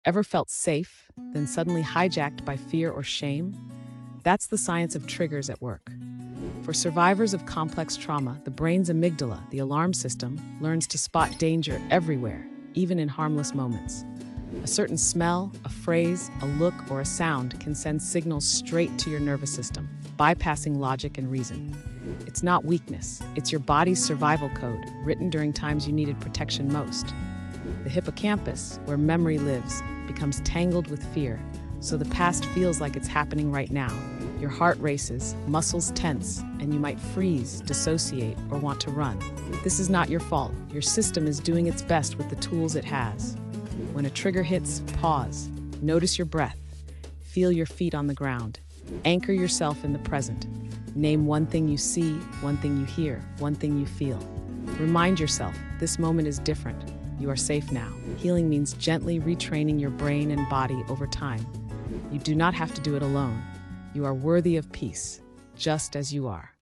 Ever felt safe, then suddenly hijacked by fear or shame? That's the science of triggers at work. For survivors of complex trauma, the brain's amygdala, the alarm system, learns to spot danger everywhere, even in harmless moments. A certain smell, a phrase, a look, or a sound can send signals straight to your nervous system, bypassing logic and reason. It's not weakness, it's your body's survival code, written during times you needed protection most. The hippocampus, where memory lives, becomes tangled with fear, so the past feels like it's happening right now. Your heart races, muscles tense, and you might freeze, dissociate, or want to run. This is not your fault. Your system is doing its best with the tools it has. When a trigger hits, pause. Notice your breath. Feel your feet on the ground. Anchor yourself in the present. Name one thing you see, one thing you hear, one thing you feel. Remind yourself, this moment is different. You are safe now. Healing means gently retraining your brain and body over time. You do not have to do it alone. You are worthy of peace, just as you are.